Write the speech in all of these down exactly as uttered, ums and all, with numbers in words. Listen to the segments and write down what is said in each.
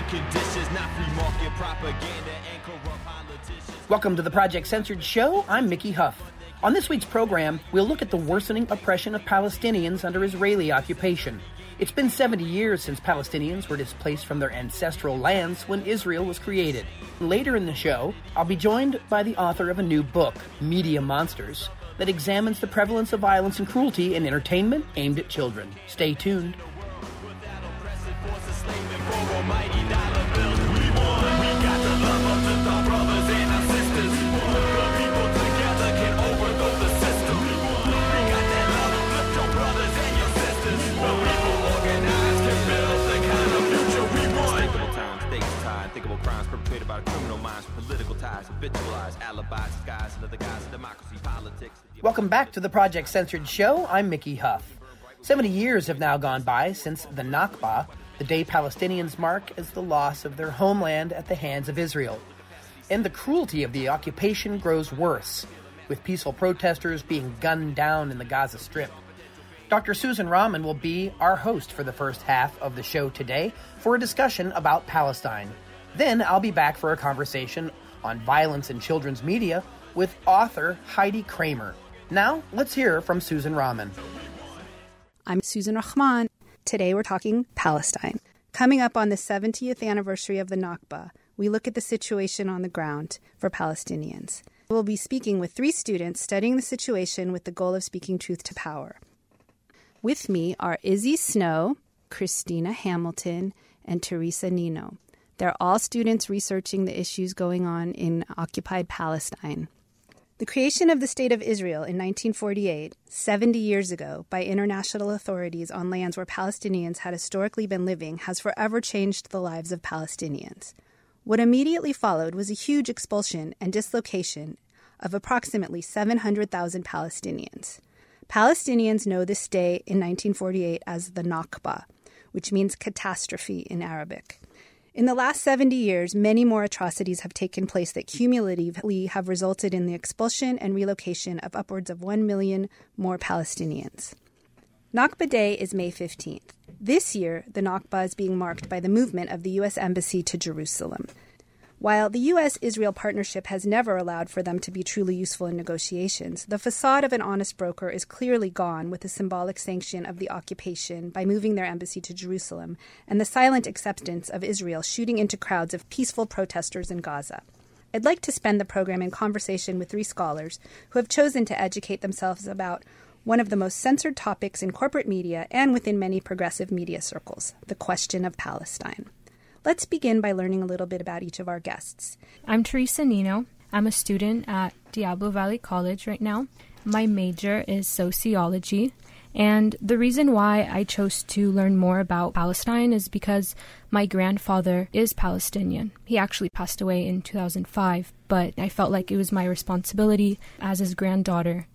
conditions, not free market propaganda and corrupt politicians. Welcome to the Project Censored Show. I'm Mickey Huff. On this week's program, we'll look at the worsening oppression of Palestinians under Israeli occupation. It's been seventy years since Palestinians were displaced from their ancestral lands when Israel was created. Later in the show, I'll be joined by the author of a new book, Media Monsters, that examines the prevalence of violence and cruelty in entertainment aimed at children. Stay tuned. Crimes perpetrated by criminal minds, political ties, habitualized alibis, disguised under the guise of democracy, politics. Welcome back to the Project Censored Show. I'm Mickey Huff. Seventy years have now gone by since the Nakba, the day Palestinians mark as the loss of their homeland at the hands of Israel. And the cruelty of the occupation grows worse, with peaceful protesters being gunned down in the Gaza Strip. Doctor Susan Rahman will be our host for the first half of the show today for a discussion about Palestine. Then I'll be back for a conversation on violence in children's media with author Heidi Kramer. Now, let's hear from Susan Rahman. I'm Susan Rahman. Today we're talking Palestine. Coming up on the seventieth anniversary of the Nakba, we look at the situation on the ground for Palestinians. We'll be speaking with three students studying the situation with the goal of speaking truth to power. With me are Izzy Snow, Christina Hamilton, and Teresa Nino. They're all students researching the issues going on in occupied Palestine. The creation of the State of Israel in nineteen forty-eight, seventy years ago, by international authorities on lands where Palestinians had historically been living, has forever changed the lives of Palestinians. What immediately followed was a huge expulsion and dislocation of approximately seven hundred thousand Palestinians. Palestinians know this day in nineteen forty-eight as the Nakba, which means catastrophe in Arabic. In the last seventy years, many more atrocities have taken place that cumulatively have resulted in the expulsion and relocation of upwards of one million more Palestinians. Nakba Day is May fifteenth. This year, the Nakba is being marked by the movement of the U S Embassy to Jerusalem. While the U S Israel partnership has never allowed for them to be truly useful in negotiations, the facade of an honest broker is clearly gone with the symbolic sanction of the occupation by moving their embassy to Jerusalem and the silent acceptance of Israel shooting into crowds of peaceful protesters in Gaza. I'd like to spend the program in conversation with three scholars who have chosen to educate themselves about one of the most censored topics in corporate media and within many progressive media circles, the question of Palestine. Let's begin by learning a little bit about each of our guests. I'm Teresa Nino. I'm a student at Diablo Valley College right now. My major is sociology, and the reason why I chose to learn more about Palestine is because my grandfather is Palestinian. He actually passed away in two thousand five, but I felt like it was my responsibility as his granddaughter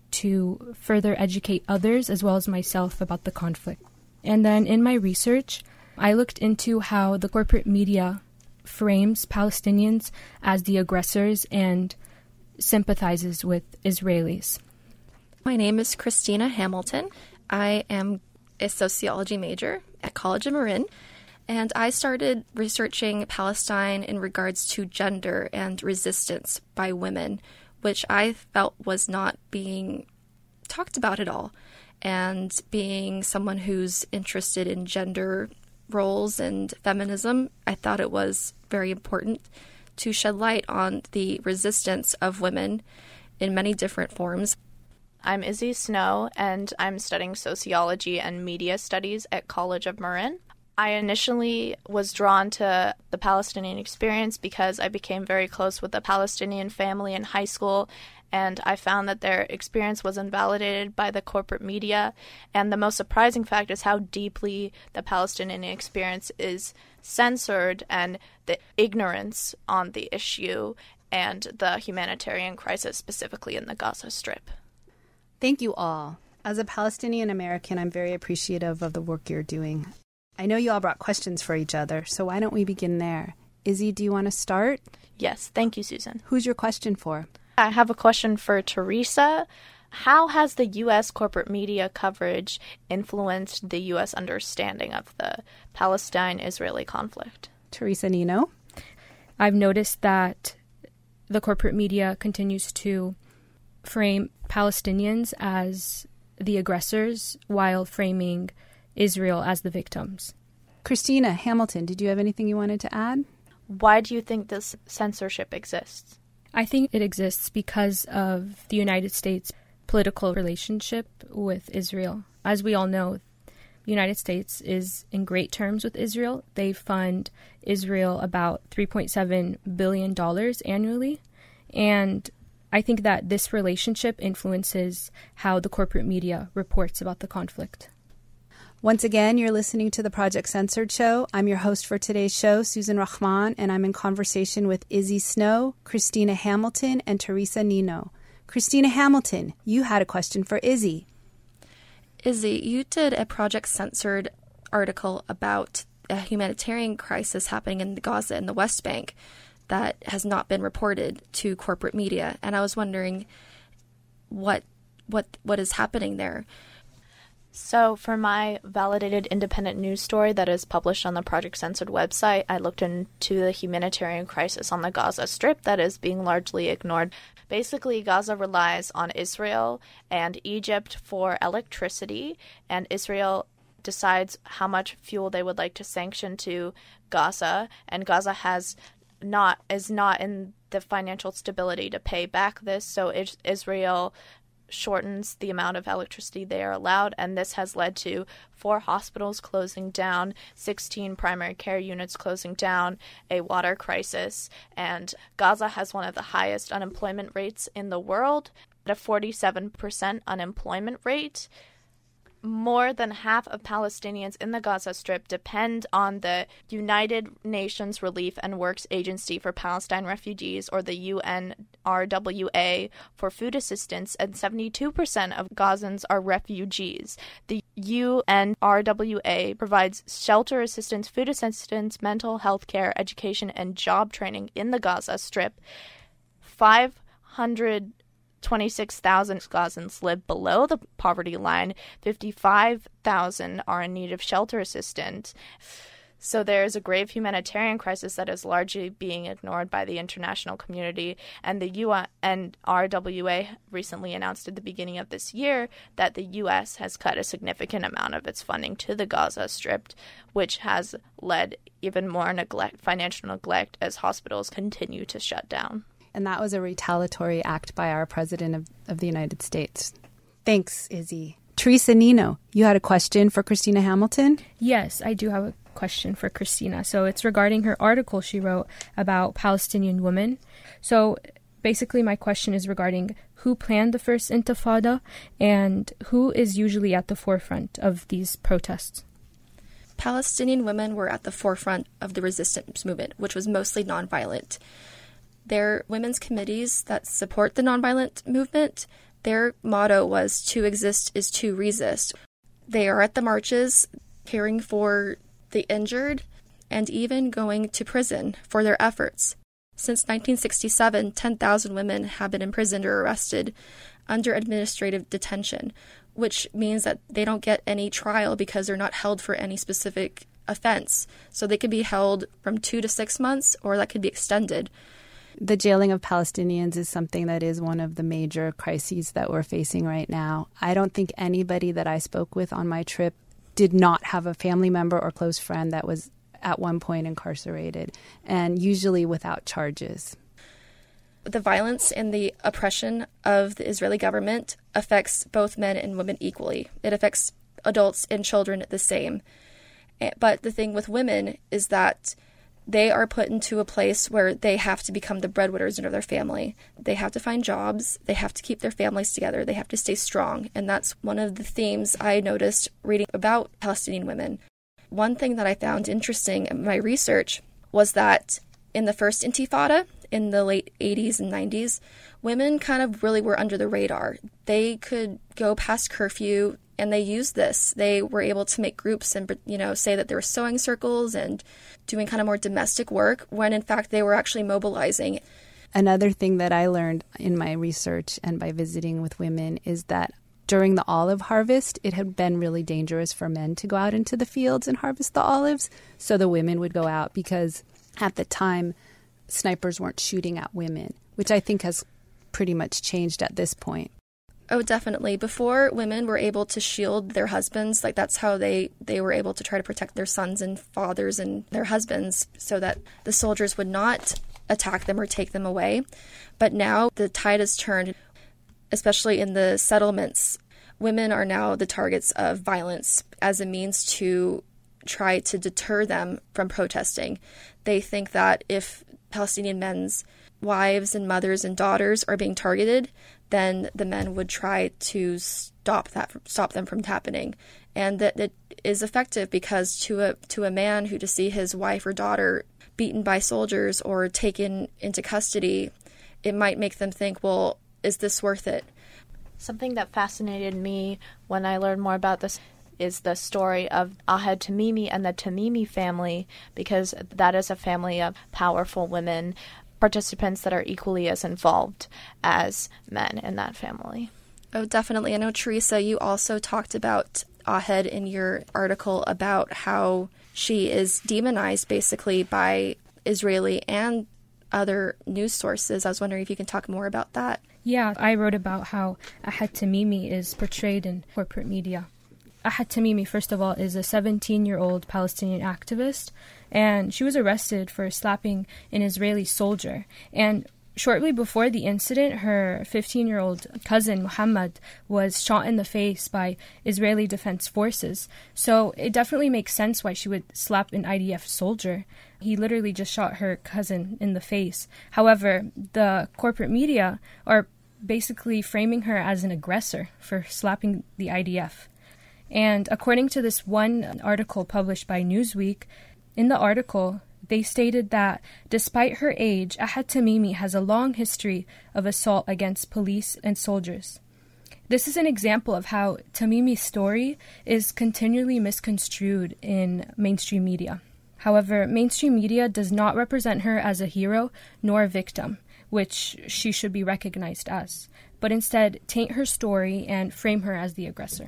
to further educate others as well as myself about the conflict. And then in my research, I looked into how the corporate media frames Palestinians as the aggressors and sympathizes with Israelis. My name is Christina Hamilton. I am a sociology major at College of Marin, and I started researching Palestine in regards to gender and resistance by women, which I felt was not being talked about at all. And being someone who's interested in gender roles and feminism, I thought it was very important to shed light on the resistance of women in many different forms. I'm Izzy Snow, and I'm studying sociology and media studies at College of Marin. I initially was drawn to the Palestinian experience because I became very close with a Palestinian family in high school, and I found that their experience was invalidated by the corporate media. And the most surprising fact is how deeply the Palestinian experience is censored and the ignorance on the issue and the humanitarian crisis, specifically in the Gaza Strip. Thank you all. As a Palestinian American, I'm very appreciative of the work you're doing. I know you all brought questions for each other, so why don't we begin there? Izzy, do you want to start? Yes, thank you, Susan. Who's your question for? I have a question for Teresa. How has the U S corporate media coverage influenced the U S understanding of the Palestine-Israeli conflict? Teresa Nino. I've noticed that the corporate media continues to frame Palestinians as the aggressors while framing Israel as the victims. Christina Hamilton, did you have anything you wanted to add? Why do you think this censorship exists? I think it exists because of the United States' political relationship with Israel. As we all know, the United States is in great terms with Israel. They fund Israel about three point seven billion dollars annually. And I think that this relationship influences how the corporate media reports about the conflict. Once again, you're listening to the Project Censored Show. I'm your host for today's show, Susan Rahman, and I'm in conversation with Izzy Snow, Christina Hamilton, and Teresa Nino. Christina Hamilton, you had a question for Izzy. Izzy, you did a Project Censored article about a humanitarian crisis happening in Gaza and the West Bank that has not been reported to corporate media, and I was wondering what what what is happening there. So for my validated independent news story that is published on the Project Censored website, I looked into the humanitarian crisis on the Gaza Strip that is being largely ignored. Basically, Gaza relies on Israel and Egypt for electricity, and Israel decides how much fuel they would like to sanction to Gaza, and Gaza has not is not in the financial stability to pay back this, so Israel shortens the amount of electricity they are allowed, and this has led to four hospitals closing down, sixteen primary care units closing down, a water crisis, and Gaza has one of the highest unemployment rates in the world, at a forty-seven percent unemployment rate. More than half of Palestinians in the Gaza Strip depend on the United Nations Relief and Works Agency for Palestine Refugees, or the U N R W A, for food assistance, and seventy-two percent of Gazans are refugees. The U N R W A provides shelter assistance, food assistance, mental health care, education, and job training in the Gaza Strip. five hundred twenty-six thousand Gazans live below the poverty line. fifty-five thousand are in need of shelter assistance. So there is a grave humanitarian crisis that is largely being ignored by the international community. And the U N R W A recently announced at the beginning of this year that the U S has cut a significant amount of its funding to the Gaza Strip, which has led even more neglect, financial neglect as hospitals continue to shut down. And that was a retaliatory act by our President of, of the United States. Thanks, Izzy. Teresa Nino, you had a question for Christina Hamilton? Yes, I do have a question for Christina. So it's regarding her article she wrote about Palestinian women. So basically my question is regarding who planned the first Intifada and who is usually at the forefront of these protests. Palestinian women were at the forefront of the resistance movement, which was mostly nonviolent. Their women's committees that support the nonviolent movement, their motto was "to exist is to resist." They are at the marches, caring for the injured, and even going to prison for their efforts. Since nineteen sixty-seven, ten thousand women have been imprisoned or arrested under administrative detention, which means that they don't get any trial because they're not held for any specific offense. So they could be held from two to six months, or that could be extended. The jailing of Palestinians is something that is one of the major crises that we're facing right now. I don't think anybody that I spoke with on my trip did not have a family member or close friend that was at one point incarcerated, and usually without charges. The violence and the oppression of the Israeli government affects both men and women equally. It affects adults and children the same. But the thing with women is that they are put into a place where they have to become the breadwinners of their family. They have to find jobs. They have to keep their families together. They have to stay strong. And that's one of the themes I noticed reading about Palestinian women. One thing that I found interesting in my research was that in the first Intifada, in the late eighties and nineties, women kind of really were under the radar. They could go past curfew, and they used this. They were able to make groups and, you know, say that there were sewing circles and doing kind of more domestic work, when in fact they were actually mobilizing. Another thing that I learned in my research and by visiting with women is that during the olive harvest, it had been really dangerous for men to go out into the fields and harvest the olives. So the women would go out because at the time, snipers weren't shooting at women, which I think has pretty much changed at this point. Oh, definitely. Before, women were able to shield their husbands. Like, that's how they, they were able to try to protect their sons and fathers and their husbands so that the soldiers would not attack them or take them away. But now the tide has turned, especially in the settlements. Women are now the targets of violence as a means to try to deter them from protesting. They think that if Palestinian men's wives and mothers and daughters are being targeted, then the men would try to stop that, stop them from happening. And that it is effective because to a to a man who to see his wife or daughter beaten by soldiers or taken into custody, it might make them think, well, is this worth it? Something that fascinated me when I learned more about this is the story of Ahed Tamimi and the Tamimi family, because that is a family of powerful women, participants that are equally as involved as men in that family. Oh, definitely. I know, Teresa, you also talked about Ahed in your article about how she is demonized basically by Israeli and other news sources. I was wondering if you can talk more about that. Yeah, I wrote about how Ahed Tamimi is portrayed in corporate media. Ahed Tamimi, first of all, is a seventeen-year-old Palestinian activist, and she was arrested for slapping an Israeli soldier. And shortly before the incident, her fifteen-year-old cousin, Muhammad, was shot in the face by Israeli Defense Forces. So it definitely makes sense why she would slap an I D F soldier. He literally just shot her cousin in the face. However, the corporate media are basically framing her as an aggressor for slapping the I D F. And according to this one article published by Newsweek, in the article, they stated that despite her age, Ahed Tamimi has a long history of assault against police and soldiers. This is an example of how Tamimi's story is continually misconstrued in mainstream media. However, mainstream media does not represent her as a hero nor a victim, which she should be recognized as, but instead taint her story and frame her as the aggressor.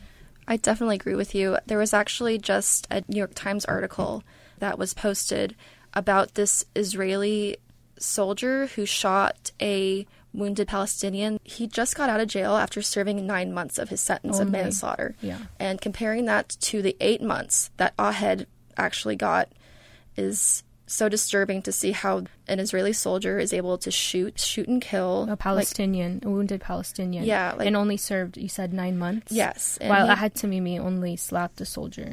I definitely agree with you. There was actually just a New York Times article that was posted about this Israeli soldier who shot a wounded Palestinian. He just got out of jail after serving nine months of his sentence Only. of manslaughter. Yeah. And comparing that to the eight months that Ahed actually got is so disturbing to see how an Israeli soldier is able to shoot, shoot and kill A Palestinian, like, a wounded Palestinian. Yeah. Like, and only served, you said, nine months? Yes. While he, Ahed Tamimi only slapped a soldier.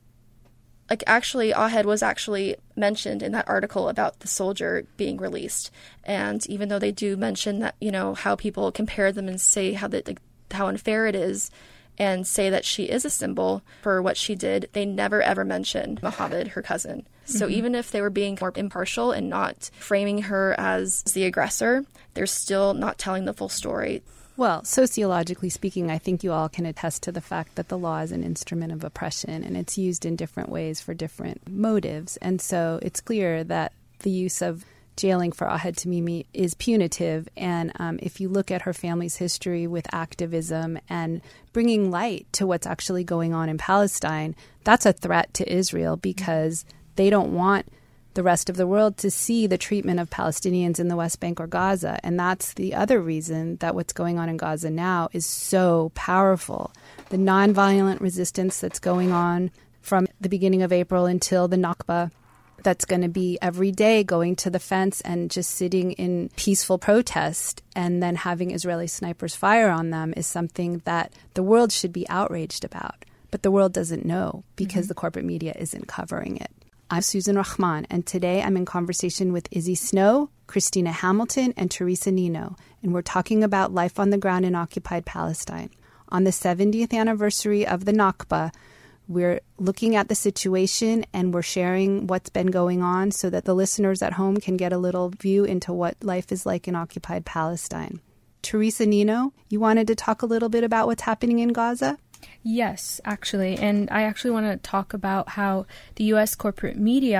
Like, actually, Ahed was actually mentioned in that article about the soldier being released. And even though they do mention that, you know, how people compare them and say how that, like, how unfair it is, and say that she is a symbol for what she did, they never ever mention Muhammad, her cousin. So mm-hmm. even if they were being more impartial and not framing her as the aggressor, they're still not telling the full story. Well, sociologically speaking, I think you all can attest to the fact that the law is an instrument of oppression and it's used in different ways for different motives. And so it's clear that the use of jailing for Ahed Tamimi is punitive. And um, if you look at her family's history with activism and bringing light to what's actually going on in Palestine, that's a threat to Israel because they don't want the rest of the world to see the treatment of Palestinians in the West Bank or Gaza. And that's the other reason that what's going on in Gaza now is so powerful. The nonviolent resistance that's going on from the beginning of April until the Nakba, that's going to be every day going to the fence and just sitting in peaceful protest and then having Israeli snipers fire on them is something that the world should be outraged about. But the world doesn't know because mm-hmm. the corporate media isn't covering it. I'm Susan Rahman, and today I'm in conversation with Izzy Snow, Christina Hamilton, and Teresa Nino, and we're talking about life on the ground in occupied Palestine. On the seventieth anniversary of the Nakba, we're looking at the situation and we're sharing what's been going on so that the listeners at home can get a little view into what life is like in occupied Palestine. Teresa Nino, you wanted to talk a little bit about what's happening in Gaza? Yes, actually. And I actually want to talk about how the U S corporate media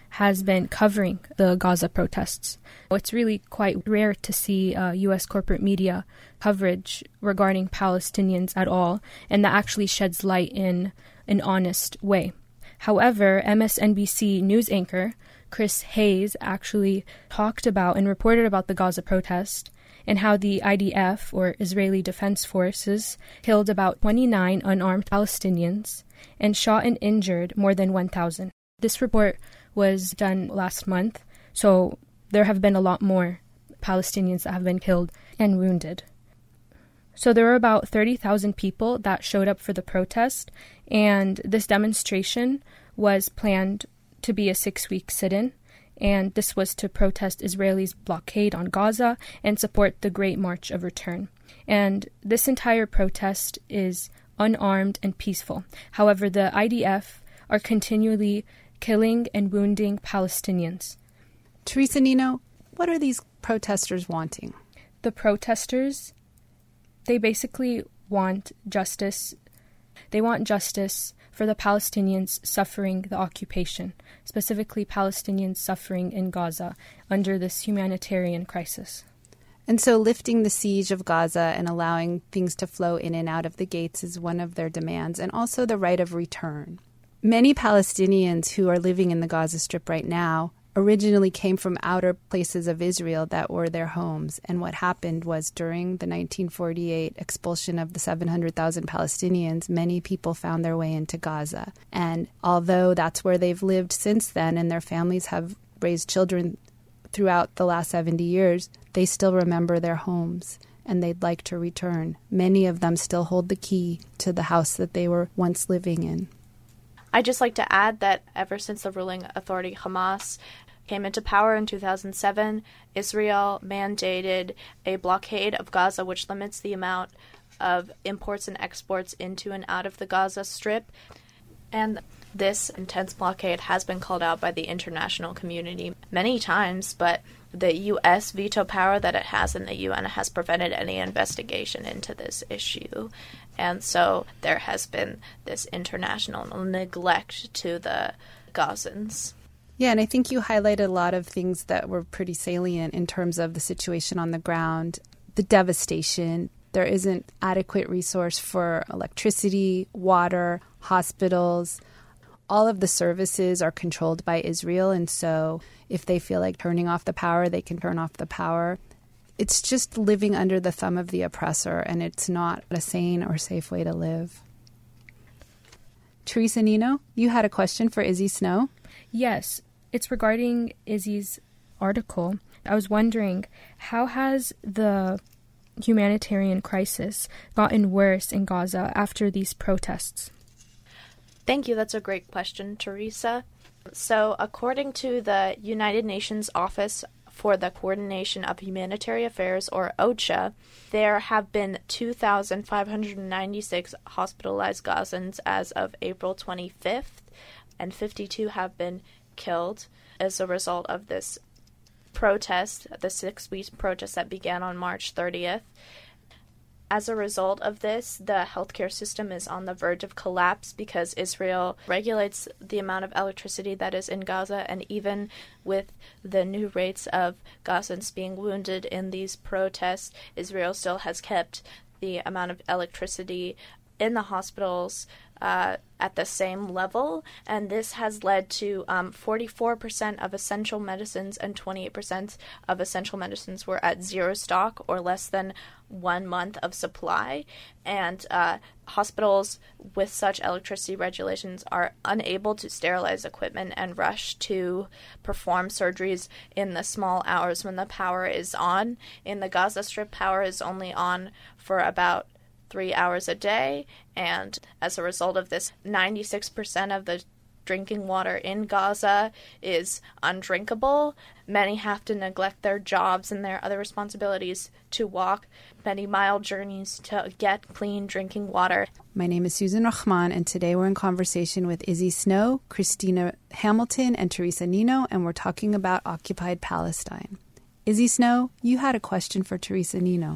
has been covering the Gaza protests. It's really quite rare to see uh, U S corporate media coverage regarding Palestinians at all, and that actually sheds light in an honest way. However, M S N B C news anchor Chris Hayes actually talked about and reported about the Gaza protest and how the I D F, or Israeli Defense Forces, killed about twenty-nine unarmed Palestinians and shot and injured more than one thousand. This report was done last month, so there have been a lot more Palestinians that have been killed and wounded. So there were about thirty thousand people that showed up for the protest, and this demonstration was planned to be a six-week sit-in, and this was to protest Israel's blockade on Gaza and support the Great March of Return. And this entire protest is unarmed and peaceful. However, the I D F are continually killing and wounding Palestinians. Teresa Nino, what are these protesters wanting? The protesters, they basically want justice. They want justice for the Palestinians suffering the occupation, specifically Palestinians suffering in Gaza under this humanitarian crisis. And so lifting the siege of Gaza and allowing things to flow in and out of the gates is one of their demands, and also the right of return. Many Palestinians who are living in the Gaza Strip right now originally came from outer places of Israel that were their homes. And what happened was during the nineteen forty-eight expulsion of the seven hundred thousand Palestinians, many people found their way into Gaza. And although that's where they've lived since then and their families have raised children throughout the last seventy years, they still remember their homes and they'd like to return. Many of them still hold the key to the house that they were once living in. I'd just like to add that ever since the ruling authority Hamas came into power in two thousand seven, Israel mandated a blockade of Gaza, which limits the amount of imports and exports into and out of the Gaza Strip. And this intense blockade has been called out by the international community many times, but the U S veto power that it has in the U N has prevented any investigation into this issue. And so there has been this international neglect to the Gazans. Yeah, and I think you highlighted a lot of things that were pretty salient in terms of the situation on the ground, the devastation. There isn't adequate resource for electricity, water, hospitals. All of the services are controlled by Israel, and so if they feel like turning off the power, they can turn off the power. It's just living under the thumb of the oppressor, and it's not a sane or safe way to live. Teresa Nino, you had a question for Izzy Snow? Yes, it's regarding Izzy's article. I was wondering, how has the humanitarian crisis gotten worse in Gaza after these protests? Thank you. That's a great question, Teresa. So, according to the United Nations Office for the Coordination of Humanitarian Affairs, or OCHA, there have been two thousand five hundred ninety-six hospitalized Gazans as of April twenty-fifth, and fifty-two have been killed as a result of this protest, the six-week protest that began on March thirtieth. As a result of this, the healthcare system is on the verge of collapse because Israel regulates the amount of electricity that is in Gaza, and even with the new rates of Gazans being wounded in these protests, Israel still has kept the amount of electricity in the hospitals uh, at the same level, and this has led to um, forty-four percent of essential medicines and twenty-eight percent of essential medicines were at zero stock or less than one month of supply, and uh, hospitals with such electricity regulations are unable to sterilize equipment and rush to perform surgeries in the small hours when the power is on. In the Gaza Strip, power is only on for about three hours a day, and as a result of this, ninety-six percent of the drinking water in Gaza is undrinkable. Many have to neglect their jobs and their other responsibilities to walk many mile journeys to get clean drinking water. My name is Susan Rahman, and today we're in conversation with Izzy Snow, Christina Hamilton, and Teresa Nino, and we're talking about occupied Palestine. Izzy Snow, you had a question for Teresa Nino.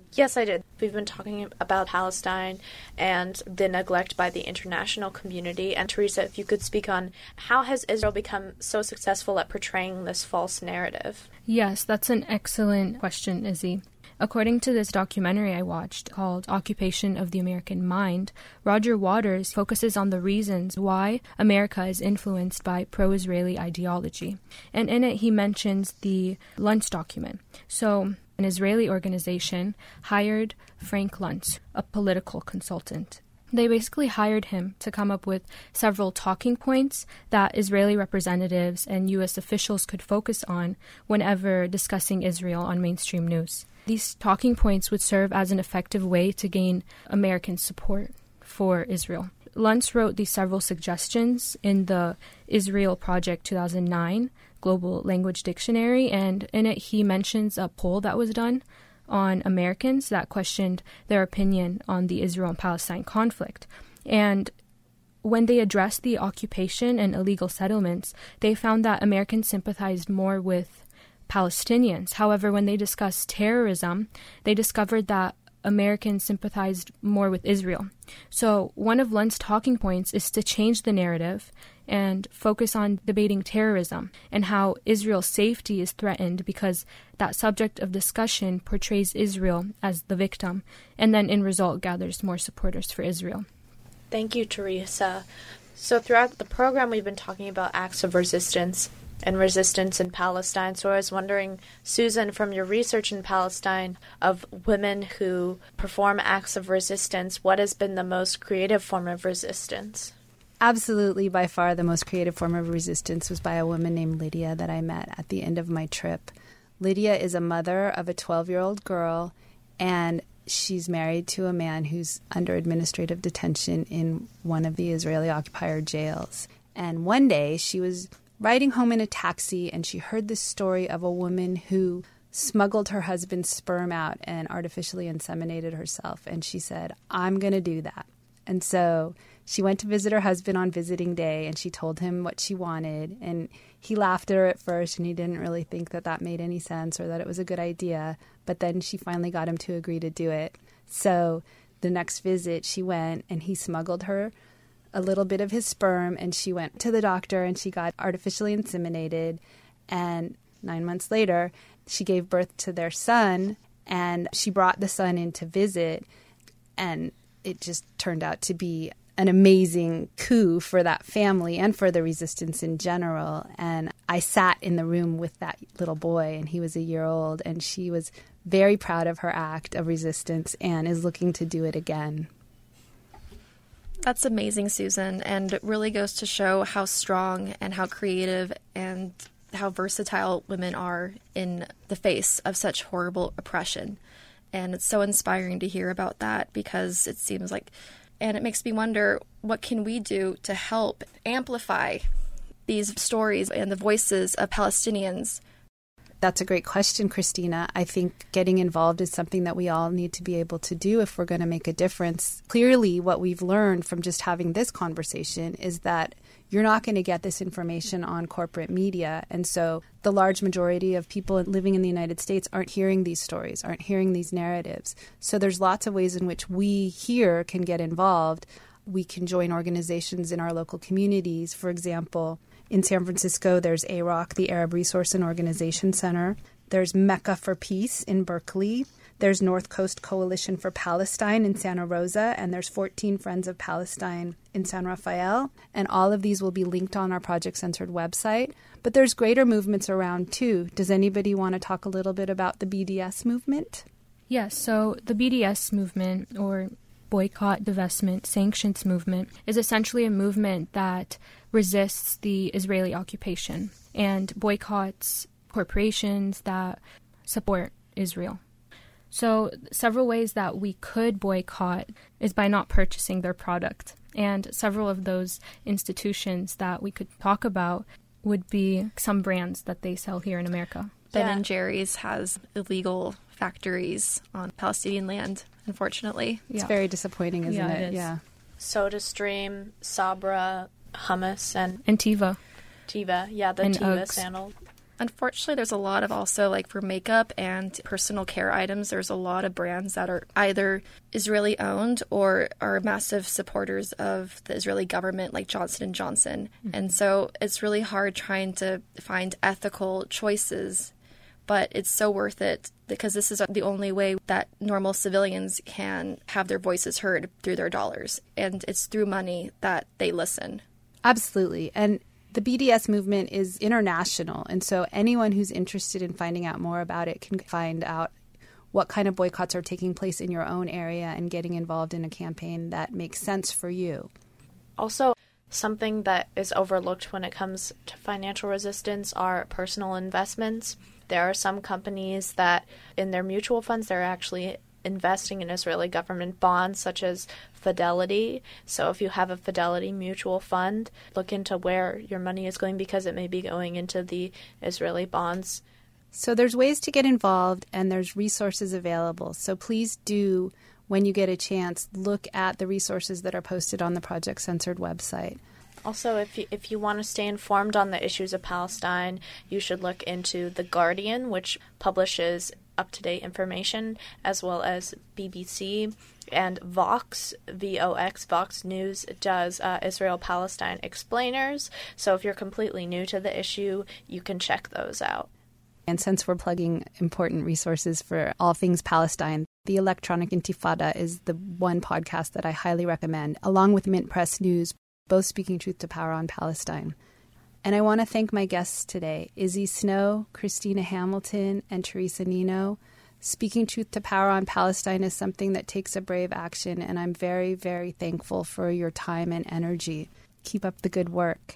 Yes, I did. We've been talking about Palestine and the neglect by the international community. And Teresa, if you could speak on how has Israel become so successful at portraying this false narrative? Yes, that's an excellent question, Izzy. According to this documentary I watched called Occupation of the American Mind, Roger Waters focuses on the reasons why America is influenced by pro-Israeli ideology. And in it, he mentions the Luntz document. So, an Israeli organization hired Frank Luntz, a political consultant. They basically hired him to come up with several talking points that Israeli representatives and U S officials could focus on whenever discussing Israel on mainstream news. These talking points would serve as an effective way to gain American support for Israel. Luntz wrote these several suggestions in the Israel Project two thousand nine Global Language Dictionary, and in it he mentions a poll that was done on Americans that questioned their opinion on the Israel and Palestine conflict. And when they addressed the occupation and illegal settlements, they found that Americans sympathized more with Palestinians. However, when they discussed terrorism, they discovered that Americans sympathized more with Israel. So one of Luntz's talking points is to change the narrative and focus on debating terrorism and how Israel's safety is threatened because that subject of discussion portrays Israel as the victim and then in result gathers more supporters for Israel. Thank you, Teresa. So throughout the program, we've been talking about acts of resistance and resistance in Palestine. So I was wondering, Susan, from your research in Palestine of women who perform acts of resistance, what has been the most creative form of resistance? Absolutely, by far the most creative form of resistance was by a woman named Lydia that I met at the end of my trip. Lydia is a mother of a twelve-year-old girl, and she's married to a man who's under administrative detention in one of the Israeli occupied jails. And one day she was riding home in a taxi, and she heard this story of a woman who smuggled her husband's sperm out and artificially inseminated herself. And she said, I'm going to do that. And so she went to visit her husband on visiting day, and she told him what she wanted. And he laughed at her at first, and he didn't really think that that made any sense or that it was a good idea. But then she finally got him to agree to do it. So the next visit she went, and he smuggled her a little bit of his sperm, and she went to the doctor and she got artificially inseminated. And nine months later, she gave birth to their son, and she brought the son in to visit. And it just turned out to be an amazing coup for that family and for the resistance in general. And I sat in the room with that little boy, and he was a year old, and she was very proud of her act of resistance and is looking to do it again. That's amazing, Susan, and it really goes to show how strong and how creative and how versatile women are in the face of such horrible oppression. And it's so inspiring to hear about that because it seems like, and it makes me wonder, what can we do to help amplify these stories and the voices of Palestinians? That's a great question, Christina. I think getting involved is something that we all need to be able to do if we're going to make a difference. Clearly, what we've learned from just having this conversation is that you're not going to get this information on corporate media. And so the large majority of people living in the United States aren't hearing these stories, aren't hearing these narratives. So there's lots of ways in which we here can get involved. We can join organizations in our local communities. For example, in San Francisco, there's A R O C, the Arab Resource and Organization Center. There's Mecca for Peace in Berkeley. There's North Coast Coalition for Palestine in Santa Rosa. And there's fourteen Friends of Palestine in San Rafael. And all of these will be linked on our Project Censored website. But there's greater movements around, too. Does anybody want to talk a little bit about the B D S movement? Yes, so the B D S movement, or Boycott, Divestment, Sanctions movement, is essentially a movement that resists the Israeli occupation and boycotts corporations that support Israel. So several ways that we could boycott is by not purchasing their product. And several of those institutions that we could talk about would be some brands that they sell here in America. Ben Yeah. and Jerry's has illegal factories on Palestinian land, unfortunately. It's Yeah. very disappointing, isn't Yeah, it? it is. Yeah. SodaStream, Sabra, Hummus, and And Tiva. Tiva. Yeah, the And Tiva Uggs. sandal. Unfortunately, there's a lot of also like for makeup and personal care items, there's a lot of brands that are either Israeli owned or are massive supporters of the Israeli government like Johnson and Johnson. Mm-hmm. And so it's really hard trying to find ethical choices, but it's so worth it because this is the only way that normal civilians can have their voices heard through their dollars. And it's through money that they listen. Absolutely. And the B D S movement is international, and so anyone who's interested in finding out more about it can find out what kind of boycotts are taking place in your own area and getting involved in a campaign that makes sense for you. Also, something that is overlooked when it comes to financial resistance are personal investments. There are some companies that in their mutual funds, they're actually investing in Israeli government bonds such as Fidelity. So if you have a Fidelity mutual fund, look into where your money is going because it may be going into the Israeli bonds. So there's ways to get involved and there's resources available. So please do, when you get a chance, look at the resources that are posted on the Project Censored website. Also, if you, if you want to stay informed on the issues of Palestine, you should look into The Guardian, which publishes up-to-date information, as well as B B C and Vox, V O X, Vox News does uh, Israel-Palestine explainers. So if you're completely new to the issue, you can check those out. And since we're plugging important resources for all things Palestine, the Electronic Intifada is the one podcast that I highly recommend, along with Mint Press News, both speaking truth to power on Palestine. And I want to thank my guests today, Izzy Snow, Christina Hamilton, and Teresa Nino. Speaking truth to power on Palestine is something that takes a brave action, and I'm very, very thankful for your time and energy. Keep up the good work.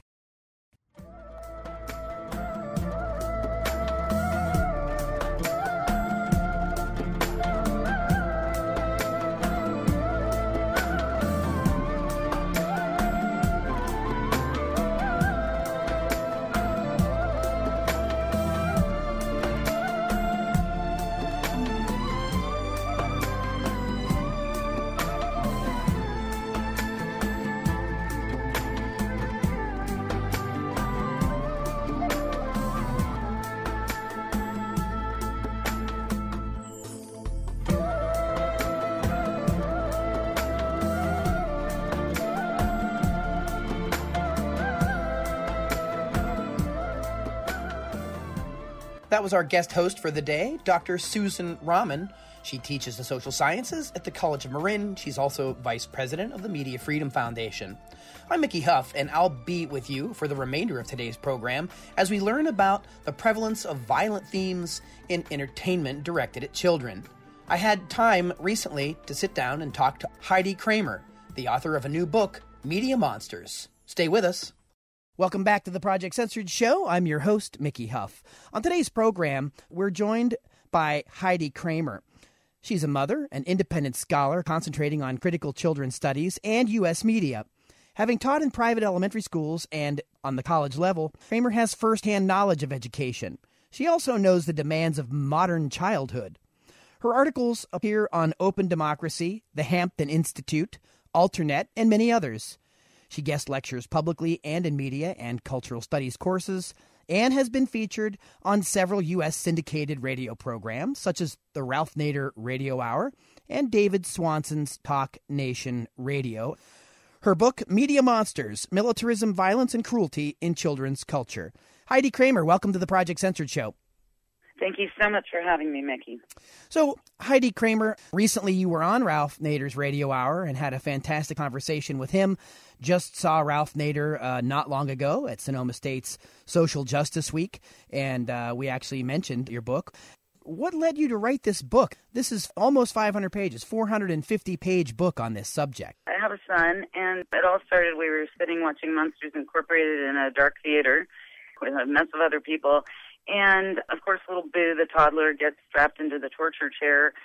That was our guest host for the day, Doctor Susan Rahman. She teaches the social sciences at the College of Marin. She's also vice president of the Media Freedom Foundation. I'm Mickey Huff, and I'll be with you for the remainder of today's program as we learn about the prevalence of violent themes in entertainment directed at children. I had time recently to sit down and talk to Heidi Kramer, the author of a new book, Media Monsters. Stay with us. Welcome back to the Project Censored Show. I'm your host, Mickey Huff. On today's program, we're joined by Heidi Kramer. She's a mother, an independent scholar concentrating on critical children's studies and U S media. Having taught in private elementary schools and on the college level, Kramer has firsthand knowledge of education. She also knows the demands of modern childhood. Her articles appear on Open Democracy, the Hampton Institute, Alternet, and many others. She guest lectures publicly and in media and cultural studies courses, and has been featured on several U S syndicated radio programs, such as the Ralph Nader Radio Hour and David Swanson's Talk Nation Radio. Her book, Media Monsters, Militarism, Violence, and Cruelty in Children's Culture. Heidi Kramer, welcome to the Project Censored Show. Thank you so much for having me, Mickey. So, Heidi Kramer, recently you were on Ralph Nader's Radio Hour and had a fantastic conversation with him. Just saw Ralph Nader uh, not long ago at Sonoma State's Social Justice Week, and uh, we actually mentioned your book. What led you to write this book? This is almost five hundred pages, four hundred fifty page book on this subject. I have a son, and it all started, we were sitting watching Monsters Incorporated in a dark theater with a mess of other people. And, of course, little Boo, the toddler, gets strapped into the torture chair.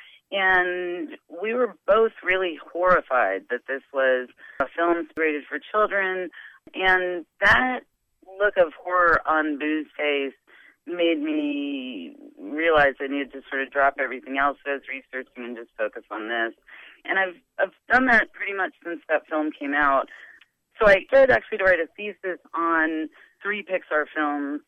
And we were both really horrified that this was a film rated for children. And that look of horror on Boo's face made me realize I needed to sort of drop everything else I was researching and just focus on this. And I've I've done that pretty much since that film came out. So I started actually to write a thesis on three Pixar films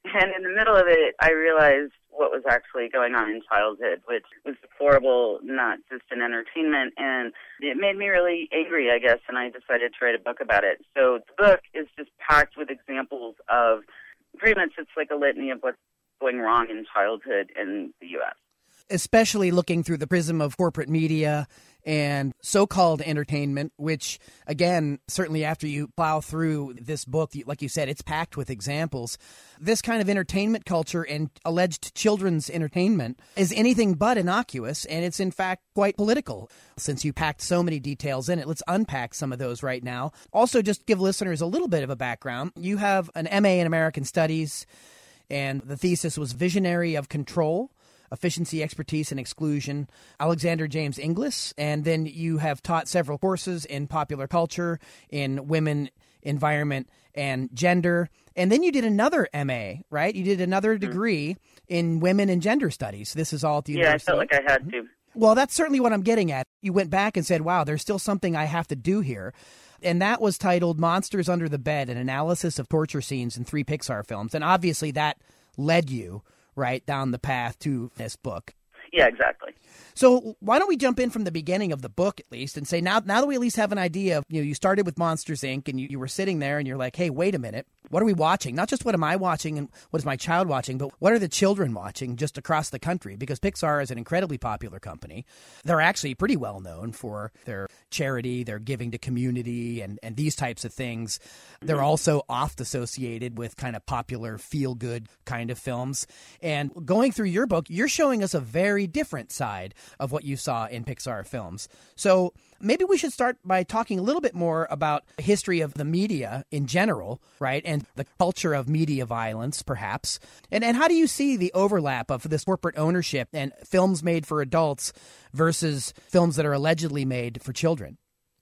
And in the middle of it, I realized what was actually going on in childhood, which was deplorable, not just in entertainment. And it made me really angry, I guess, and I decided to write a book about it. So the book is just packed with examples of, pretty much it's like a litany of what's going wrong in childhood in the U S. Especially looking through the prism of corporate media and so-called entertainment, which, again, certainly after you plow through this book, like you said, it's packed with examples. This kind of entertainment culture and alleged children's entertainment is anything but innocuous, and it's in fact quite political. Since you packed so many details in it, let's unpack some of those right now. Also, just give listeners a little bit of a background. You have an M A in American Studies, and the thesis was Visionary of Control, Efficiency, Expertise, and Exclusion, Alexander James Inglis, and then you have taught several courses in popular culture, in women, environment, and gender, and then you did another M A, right? You did another degree in women and gender studies. This is all at the Yeah, university. I felt like I had to. Well, that's certainly what I'm getting at. You went back and said, wow, there's still something I have to do here. And that was titled Monsters Under the Bed, an analysis of torture scenes in three Pixar films. And obviously that led you right down the path to this book. Yeah, exactly. So why don't we jump in from the beginning of the book, at least, and say, now now that we at least have an idea of, you know, you started with Monsters, Incorporated, and you, you were sitting there and you're like, hey, wait a minute, what are we watching? Not just what am I watching and what is my child watching, but what are the children watching just across the country? Because Pixar is an incredibly popular company. They're actually pretty well known for their charity, their giving to community, and, and these types of things. They're also oft associated with kind of popular feel-good kind of films. And going through your book, you're showing us a very different side of what you saw in Pixar films. So maybe we should start by talking a little bit more about the history of the media in general, right? And the culture of media violence, perhaps. And and how do you see the overlap of this corporate ownership and films made for adults versus films that are allegedly made for children?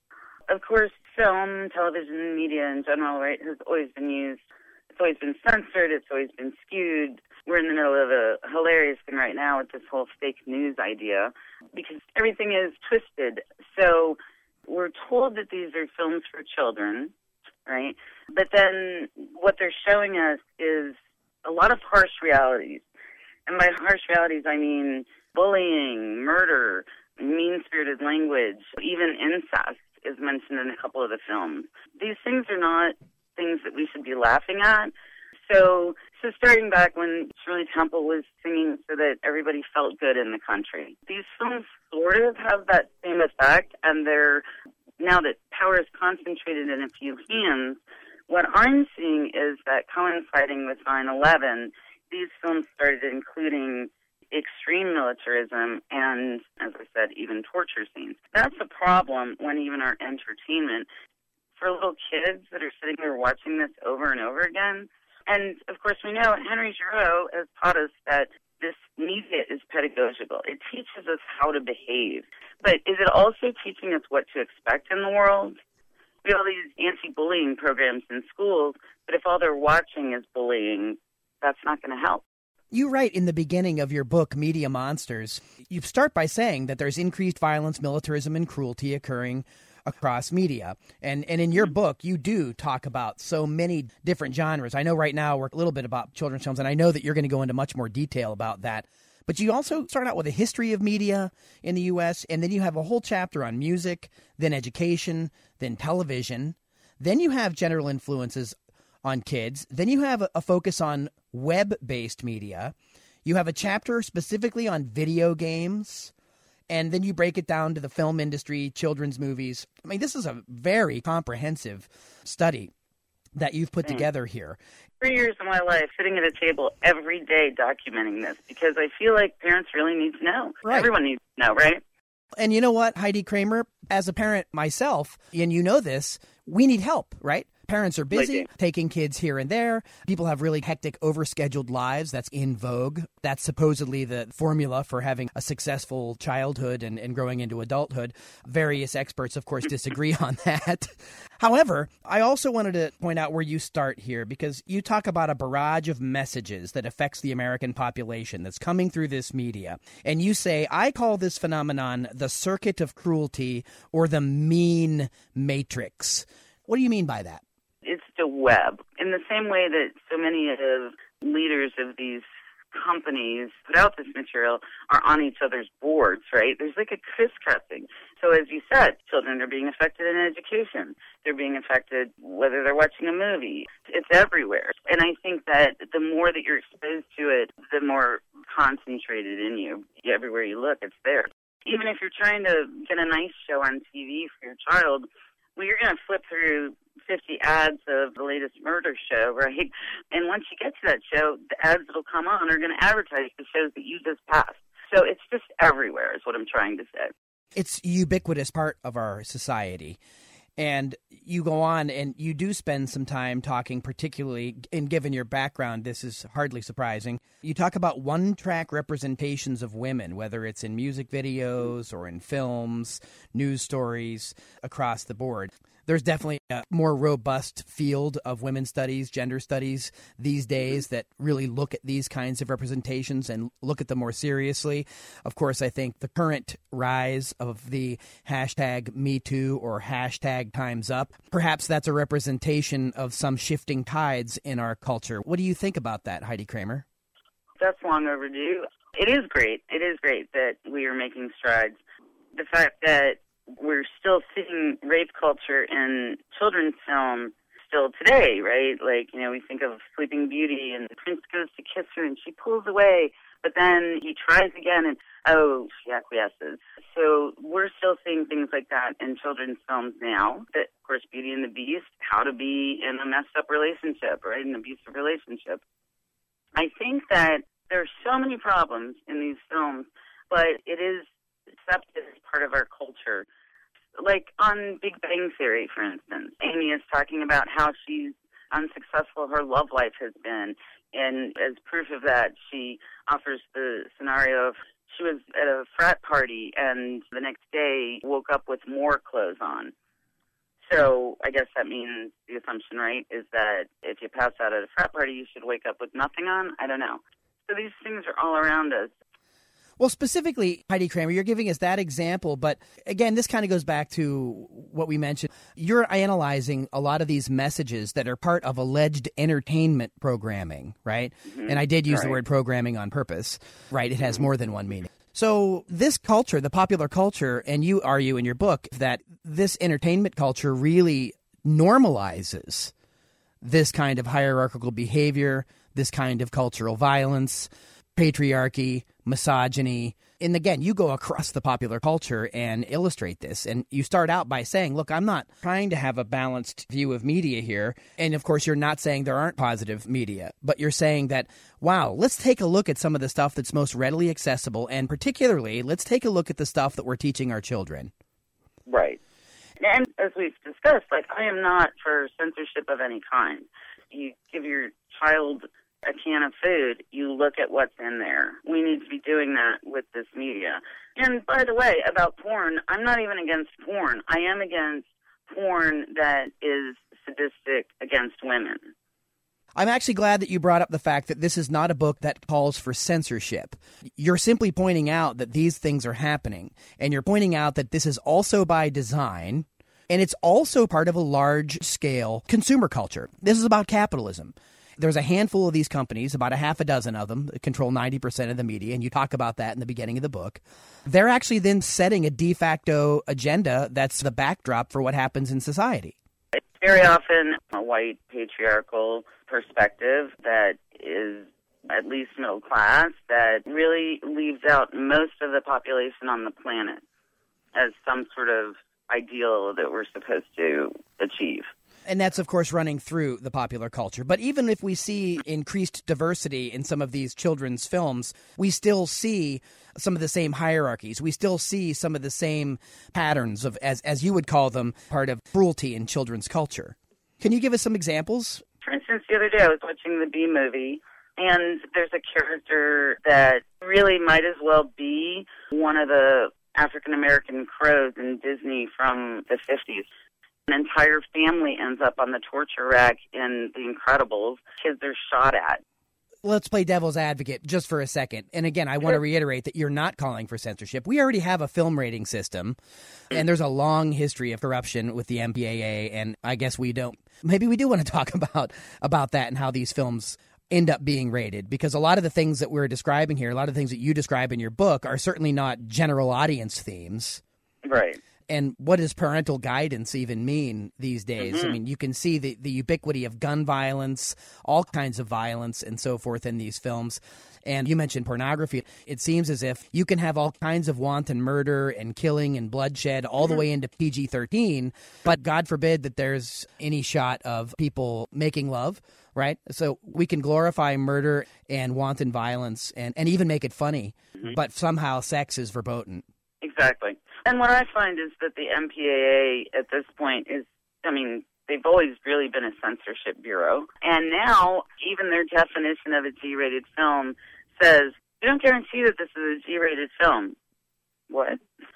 Of course, film, television, media in general, right, has always been used. It's always been censored. It's always been skewed. We're in the middle of a hilarious thing right now with this whole fake news idea because everything is twisted. So we're told that these are films for children, right? But then what they're showing us is a lot of harsh realities. And by harsh realities, I mean bullying, murder, mean-spirited language, even incest is mentioned in a couple of the films. These things are not things that we should be laughing at. So, so starting back when Shirley Temple was singing so that everybody felt good in the country, these films sort of have that same effect, and they're, now that power is concentrated in a few hands, what I'm seeing is that coinciding with nine eleven, these films started including extreme militarism and, as I said, even torture scenes. That's a problem when even our entertainment, for little kids that are sitting there watching this over and over again. And, of course, we know Henry Giroux has taught us that this media is pedagogical. It teaches us how to behave. But is it also teaching us what to expect in the world? We have all these anti-bullying programs in schools, but if all they're watching is bullying, that's not going to help. You write in the beginning of your book, Media Monsters, you start by saying that there's increased violence, militarism, and cruelty occurring across media. And and in your book, you do talk about so many different genres. I know right now we're a little bit about children's films, and I know that you're going to go into much more detail about that. But you also start out with a history of media in the U S, and then you have a whole chapter on music, then education, then television. Then you have general influences on kids. Then you have a, a focus on web-based media. You have a chapter specifically on video games. And then you break it down to the film industry, children's movies. I mean, this is a very comprehensive study that you've put together here. Three years of my life sitting at a table every day documenting this because I feel like parents really need to know. Right. Everyone needs to know, right? And you know what, Heidi Kramer, as a parent myself, and you know this, we need help, right? Parents are busy, taking kids here and there. People have really hectic, overscheduled lives. That's in vogue. That's supposedly the formula for having a successful childhood and, and growing into adulthood. Various experts, of course, disagree on that. However, I also wanted to point out where you start here, because you talk about a barrage of messages that affects the American population that's coming through this media. And you say, I call this phenomenon the circuit of cruelty or the mean matrix. What do you mean by that? It's the web. In the same way that so many of leaders of these companies put out this material are on each other's boards, right? There's like a crisscrossing. So as you said, children are being affected in education. They're being affected whether they're watching a movie. It's everywhere. And I think that the more that you're exposed to it, the more concentrated in you. Everywhere you look, it's there. Even if you're trying to get a nice show on T V for your child, well, you're going to flip through fifty ads of the latest murder show, right? And once you get to that show, the ads that'll come on are going to advertise the shows that you just passed. So it's just everywhere is what I'm trying to say. It's a ubiquitous part of our society. And you go on and you do spend some time talking, particularly, and given your background, this is hardly surprising. You talk about one-track representations of women, whether it's in music videos or in films, news stories, across the board. There's definitely a more robust field of women's studies, gender studies these days that really look at these kinds of representations and look at them more seriously. Of course, I think the current rise of the hashtag Me Too or hashtag Time's Up, perhaps that's a representation of some shifting tides in our culture. What do you think about that, Heidi Kramer? That's long overdue. It is great. It is great that we are making strides. The fact that we're still seeing rape culture in children's film still today, right? Like, you know, we think of Sleeping Beauty and the prince goes to kiss her and she pulls away, but then he tries again and, oh, she acquiesces. So we're still seeing things like that in children's films now. That, of course, Beauty and the Beast, how to be in a messed up relationship, right? An abusive relationship. I think that there are so many problems in these films, but it is accepted as part of our culture. Like on Big Bang Theory, for instance, Amy is talking about how she's unsuccessful her love life has been, and as proof of that, she offers the scenario of she was at a frat party and the next day woke up with more clothes on. So I guess that means the assumption, right, is that if you pass out at a frat party, you should wake up with nothing on? I don't know. So these things are all around us. Well, specifically, Heidi Kramer, you're giving us that example, but again, this kind of goes back to what we mentioned. You're analyzing a lot of these messages that are part of alleged entertainment programming, right? Mm-hmm. And I did use right. the word programming on purpose, right? It has mm-hmm. more than one meaning. So this culture, the popular culture, and you argue in your book that this entertainment culture really normalizes this kind of hierarchical behavior, this kind of cultural violence, patriarchy, misogyny. And again, you go across the popular culture and illustrate this. And you start out by saying, look, I'm not trying to have a balanced view of media here. And of course, you're not saying there aren't positive media, but you're saying that, wow, let's take a look at some of the stuff that's most readily accessible. And particularly, let's take a look at the stuff that we're teaching our children. Right. And as we've discussed, like, I am not for censorship of any kind. You give your child a can of food, you look at what's in there. We need to be doing that with this media. And by the way, about porn, I'm not even against porn. I am against porn that is sadistic against women. I'm actually glad that you brought up the fact that this is not a book that calls for censorship. You're simply pointing out that these things are happening, and you're pointing out that this is also by design, and it's also part of a large-scale consumer culture. This is about capitalism. There's a handful of these companies, about a half a dozen of them, that control ninety percent of the media, and you talk about that in the beginning of the book. They're actually then setting a de facto agenda that's the backdrop for what happens in society. It's very often a white patriarchal perspective that is at least middle class, that really leaves out most of the population on the planet as some sort of ideal that we're supposed to achieve. And that's, of course, running through the popular culture. But even if we see increased diversity in some of these children's films, we still see some of the same hierarchies. We still see some of the same patterns of, as as you would call them, part of cruelty in children's culture. Can you give us some examples? For instance, the other day I was watching the Bee Movie, and there's a character that really might as well be one of the African-American crows in Disney from the fifties. An entire family ends up on the torture rack in The Incredibles. Kids are shot at. Let's play devil's advocate just for a second. And again, I want to reiterate that you're not calling for censorship. We already have a film rating system, and there's a long history of corruption with the M P A A, and I guess we don't. Maybe we do want to talk about, about that and how these films end up being rated? Because a lot of the things that we're describing here, a lot of the things that you describe in your book are certainly not general audience themes. Right. And what does parental guidance even mean these days? Mm-hmm. I mean, you can see the, the ubiquity of gun violence, all kinds of violence and so forth in these films. And you mentioned pornography. It seems as if you can have all kinds of wanton murder and killing and bloodshed all the way into P G thirteen, but God forbid that there's any shot of people making love, right? So we can glorify murder and wanton violence and, and even make it funny, mm-hmm. but somehow sex is verboten. Exactly. And what I find is that the M P A A at this point is, I mean, they've always really been a censorship bureau. And now even their definition of a G-rated film says, we don't guarantee that this is a G-rated film. What?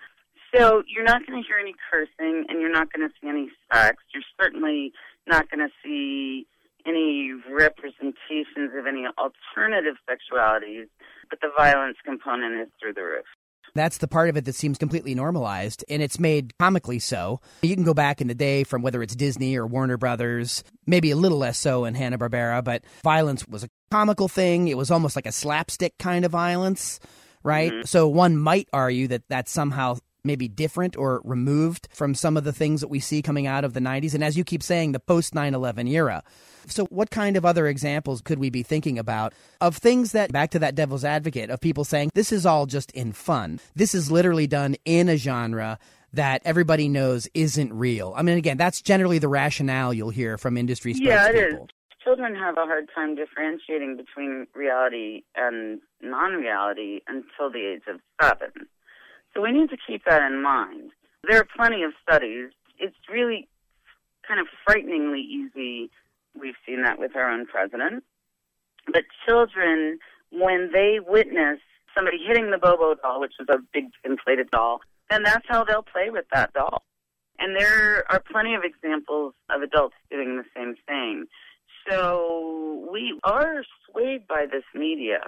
So you're not going to hear any cursing and you're not going to see any sex. You're certainly not going to see any representations of any alternative sexualities, but the violence component is through the roof. That's the part of it that seems completely normalized, and it's made comically so. You can go back in the day from whether it's Disney or Warner Brothers, maybe a little less so in Hanna-Barbera, but violence was a comical thing. It was almost like a slapstick kind of violence, right? Mm-hmm. So one might argue that that's somehow maybe different or removed from some of the things that we see coming out of the nineties. And as you keep saying, the post nine eleven era. So what kind of other examples could we be thinking about of things that, back to that devil's advocate, of people saying, this is all just in fun. This is literally done in a genre that everybody knows isn't real. I mean, again, that's generally the rationale you'll hear from industry spokespeople. Yeah, it is. Children have a hard time differentiating between reality and non-reality until the age of seven. So we need to keep that in mind. There are plenty of studies. It's really kind of frighteningly easy. We've seen that with our own president. But children, when they witness somebody hitting the Bobo doll, which is a big inflated doll, then that's how they'll play with that doll. And there are plenty of examples of adults doing the same thing. So we are swayed by this media.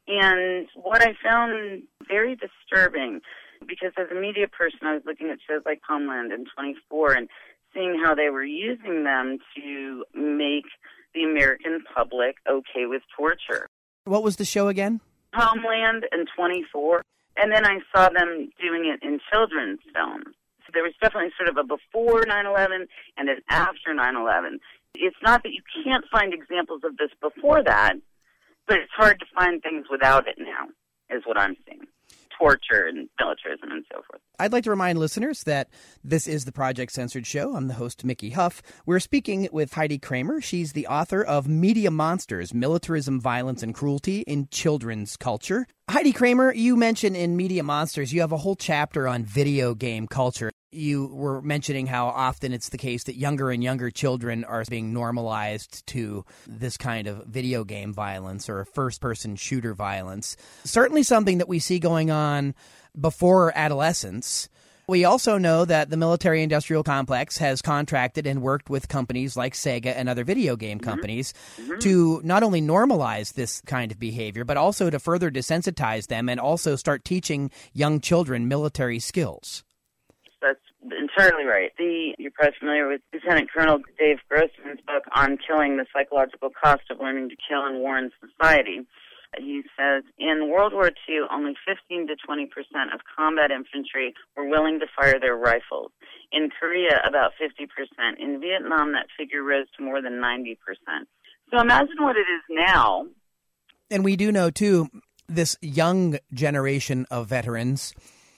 And what I found very disturbing, because as a media person, I was looking at shows like Homeland and twenty-four and seeing how they were using them to make the American public okay with torture. What was the show again? Homeland and twenty-four. And then I saw them doing it in children's films. So there was definitely sort of a before nine eleven and an after nine eleven. It's not that you can't find examples of this before that, but it's hard to find things without it now, is what I'm seeing. Torture and militarism and so forth. I'd like to remind listeners that this is the Project Censored Show. I'm the host, Mickey Huff. We're speaking with Heidi Kramer. She's the author of Media Monsters, Militarism, Violence, and Cruelty in Children's Culture. Heidi Kramer, you mentioned in Media Monsters, you have a whole chapter on video game culture. You were mentioning how often it's the case that younger and younger children are being normalized to this kind of video game violence or first-person shooter violence. Certainly something that we see going on before adolescence. We also know that the military-industrial complex has contracted and worked with companies like Sega and other video game companies mm-hmm. to not only normalize this kind of behavior, but also to further desensitize them and also start teaching young children military skills. That's entirely right. The, you're probably familiar with Lieutenant Colonel Dave Grossman's book on killing, the psychological cost of learning to kill in war and society. He says, in World War Two, only fifteen to twenty percent of combat infantry were willing to fire their rifles. In Korea, about fifty percent. In Vietnam, that figure rose to more than ninety percent. So imagine what it is now. And we do know, too, this young generation of veterans,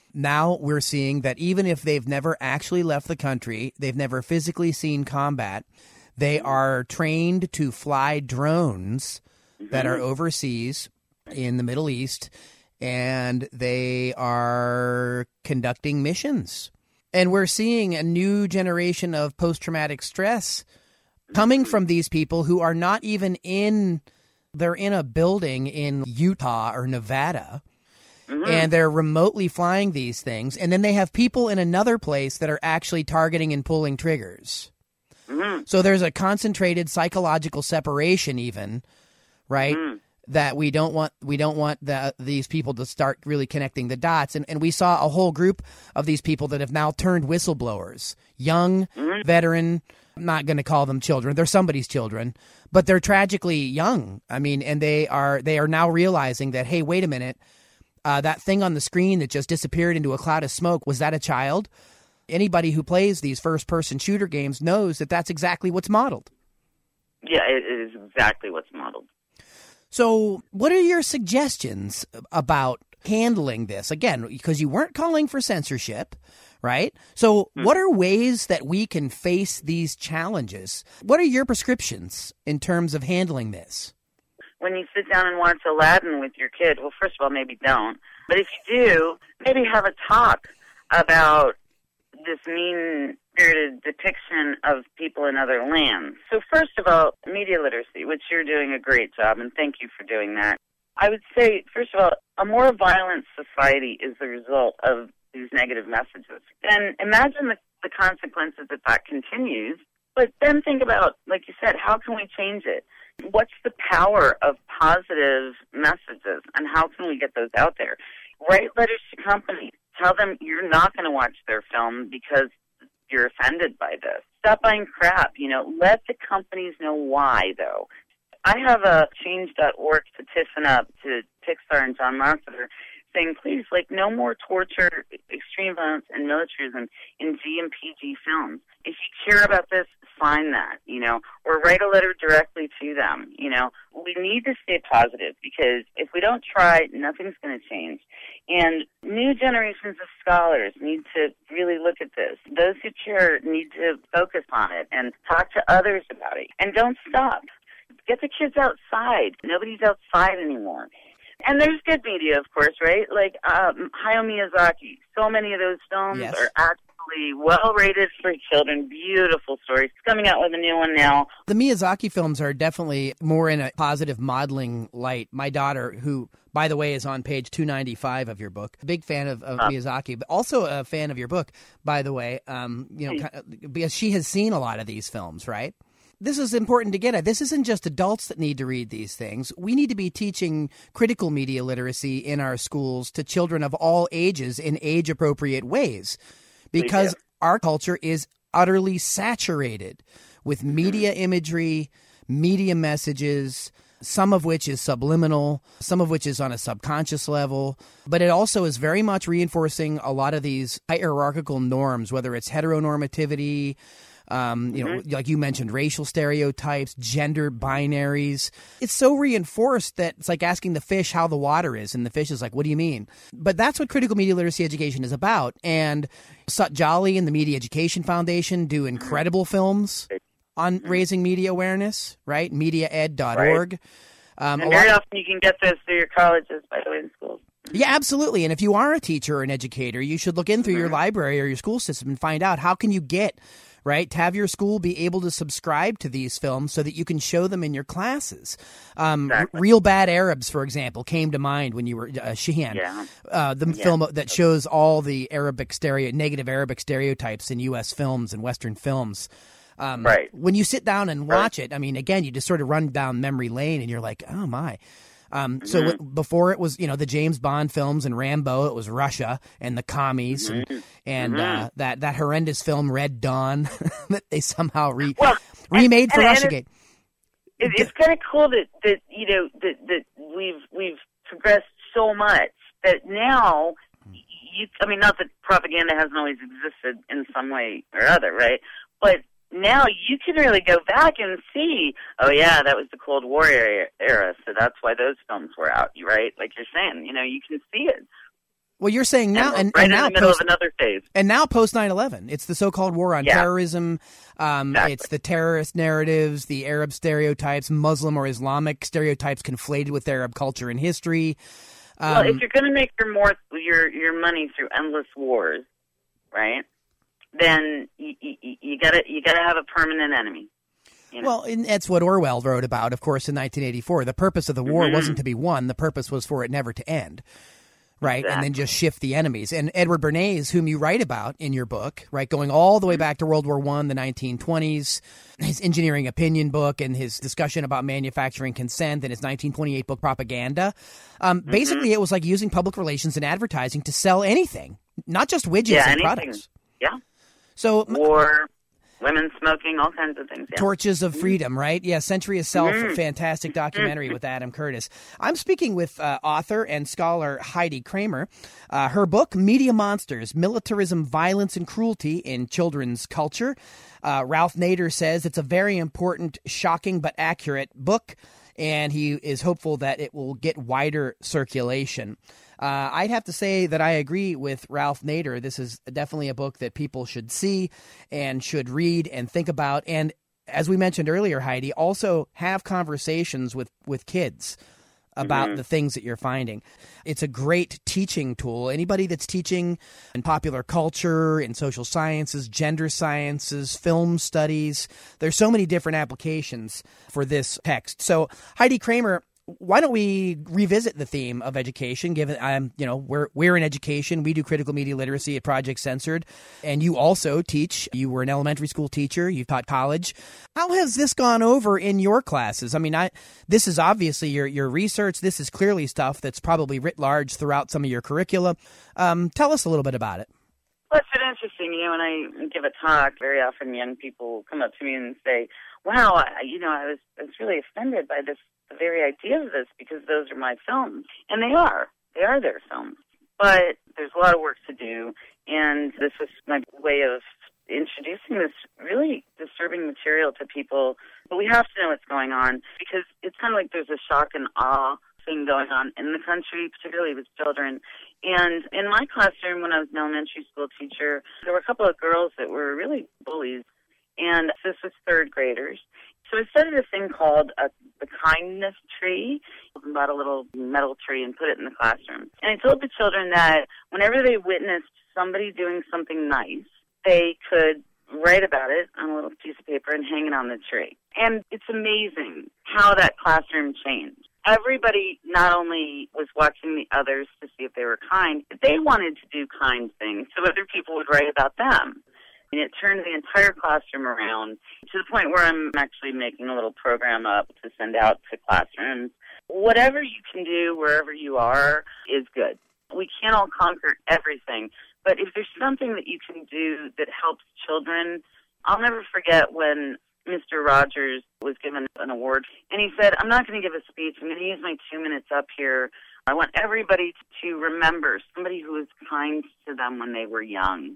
now we're seeing that even if they've never actually left the country, they've never physically seen combat, they are trained to fly drones that are overseas in the Middle East, and they are conducting missions. And we're seeing a new generation of post-traumatic stress coming from these people who are not even in, they're in a building in Utah or Nevada, mm-hmm. and they're remotely flying these things. And then they have people in another place that are actually targeting and pulling triggers. Mm-hmm. So there's a concentrated psychological separation even, right? Mm. That we don't want we don't want the, these people to start really connecting the dots. And, and we saw a whole group of these people that have now turned whistleblowers, young, mm. veteran I'm not going to call them children. They're somebody's children, but they're tragically young. I mean, and they are they are now realizing that, hey, wait a minute, uh, that thing on the screen that just disappeared into a cloud of smoke, was that a child? Anybody who plays these first-person shooter games knows that that's exactly what's modeled. Yeah, it is exactly what's modeled. So what are your suggestions about handling this? Again, because you weren't calling for censorship, right? So mm-hmm. what are ways that we can face these challenges? What are your prescriptions in terms of handling this? When you sit down and watch Aladdin with your kid, well, first of all, maybe don't. But if you do, maybe have a talk about this mean-spirited depiction of people in other lands. So first of all, media literacy, which you're doing a great job, and thank you for doing that. I would say, first of all, a more violent society is the result of these negative messages. And imagine the, the consequences if that continues, but then think about, like you said, how can we change it? What's the power of positive messages, and how can we get those out there? Write letters to companies. Tell them you're not going to watch their film because you're offended by this. Stop buying crap. You know, let the companies know why, though. I have a change dot org petition up to Pixar and John Lasseter saying, please, like, no more torture, extreme violence, and militarism in G and P G films. If you care about this, sign that, you know, or write a letter directly to them, you know. We need to stay positive because if we don't try, nothing's going to change. And new generations of scholars need to really look at this. Those who care need to focus on it and talk to others about it. And don't stop. Get the kids outside. Nobody's outside anymore. And there's good media, of course, right? Like um, Hayao Miyazaki. So many of those films yes. are actually well-rated for children. Beautiful stories. He's coming out with a new one now. The Miyazaki films are definitely more in a positive modeling light. My daughter, who, by the way, is on page two ninety-five of your book, big fan of, of uh, Miyazaki, but also a fan of your book, by the way, um, you know, because she has seen a lot of these films, right? This is important to get at. This isn't just adults that need to read these things. We need to be teaching critical media literacy in our schools to children of all ages in age-appropriate ways, because our culture is utterly saturated with media imagery, media messages, some of which is subliminal, some of which is on a subconscious level, but it also is very much reinforcing a lot of these hierarchical norms, whether it's heteronormativity, Um, you know, mm-hmm. like you mentioned, racial stereotypes, gender binaries. It's so reinforced that it's like asking the fish how the water is, and the fish is like, what do you mean? But that's what critical media literacy education is about. And Sut Jolly and the Media Education Foundation do incredible films on mm-hmm. raising media awareness, right? media ed dot org. Right. Um, and very lot- often you can get this through your colleges, by the way, in schools. Yeah, absolutely. And if you are a teacher or an educator, you should look in through mm-hmm. your library or your school system and find out how can you get right? To have your school be able to subscribe to these films so that you can show them in your classes. Um, exactly. Real Bad Arabs, for example, came to mind when you were uh, Sheehan. Yeah. Uh, the yeah. film that shows all the Arabic stereo, negative Arabic stereotypes in U S films and Western films. Um, right. When you sit down and watch right. it, I mean, again, you just sort of run down memory lane and you're like, oh my. Um, so mm-hmm. w- before it was, you know, the James Bond films and Rambo, it was Russia and the commies mm-hmm. and, and mm-hmm. uh, that, that horrendous film Red Dawn that they somehow re- well, remade and, for and, Russiagate. It, it's kind of cool that, that you know that, that we've we've progressed so much that now you. I mean, not that propaganda hasn't always existed in some way or other, right? But now you can really go back and see, oh yeah, that was the Cold War era, era, so that's why those films were out, right? Like you're saying, you know, you can see it. Well, you're saying now, and, and right and in now the middle post, of another phase, and now post nine eleven, it's the so-called war on yeah. terrorism. Um, exactly. It's the terrorist narratives, the Arab stereotypes, Muslim or Islamic stereotypes conflated with Arab culture and history. Um, well, if you're going to make your more your your money through endless wars, right? Then you, you, you gotta you gotta have a permanent enemy. You know? Well, and that's what Orwell wrote about, of course, in nineteen eighty-four. The purpose of the war mm-hmm. wasn't to be won; the purpose was for it never to end, right? Exactly. And then just shift the enemies. And Edward Bernays, whom you write about in your book, right, going all the way back to World War One, the nineteen twenties, his engineering opinion book, and his discussion about manufacturing consent, and his nineteen twenty-eight book Propaganda. Um, mm-hmm. Basically, it was like using public relations and advertising to sell anything, not just widgets yeah, and anything. products. Yeah. So war, women smoking, all kinds of things. Yeah. Torches of Freedom, right? Yeah, Century of Self, Mm-hmm. fantastic documentary with Adam Curtis. I'm speaking with uh, author and scholar Heidi Kramer. Uh, her book, Media Monsters, Militarism, Violence, and Cruelty in Children's Culture. Uh, Ralph Nader says it's a very important, shocking, but accurate book, and he is hopeful that it will get wider circulation. Uh, I'd have to say that I agree with Ralph Nader. This is definitely a book that people should see and should read and think about. And as we mentioned earlier, Heidi, also have conversations with, with kids about Mm-hmm. the things that you're finding. It's a great teaching tool. Anybody that's teaching in popular culture, in social sciences, gender sciences, film studies, there's so many different applications for this text. So Heidi Kramer, why don't we revisit the theme of education, given um, you know, we're we're in education. We do critical media literacy at Project Censored, and you also teach. You were an elementary school teacher. You've taught college. How has this gone over in your classes? I mean, I this is obviously your, your research. This is clearly stuff that's probably writ large throughout some of your curricula. Um, tell us a little bit about it. Well, it's been interesting. You know, when I give a talk, very often young people come up to me and say, wow, I, you know, I was, I was really offended by this, the very idea of this, because those are my films. And they are. They are their films. But there's a lot of work to do, and this was my way of introducing this really disturbing material to people. But we have to know what's going on, because it's kind of like there's a shock and awe thing going on in the country, particularly with children. And in my classroom, when I was an elementary school teacher, there were a couple of girls that were really bullies, and this was third graders. So I started a thing called a, the kindness tree. I bought a little metal tree and put it in the classroom. And I told the children that whenever they witnessed somebody doing something nice, they could write about it on a little piece of paper and hang it on the tree. And it's amazing how that classroom changed. Everybody not only was watching the others to see if they were kind, but they wanted to do kind things so other people would write about them. And it turned the entire classroom around to the point where I'm actually making a little program up to send out to classrooms. Whatever you can do wherever you are is good. We can't all conquer everything, but if there's something that you can do that helps children, I'll never forget when Mister Rogers was given an award, and he said, I'm not going to give a speech. I'm going to use my two minutes up here. I want everybody to remember somebody who was kind to them when they were young.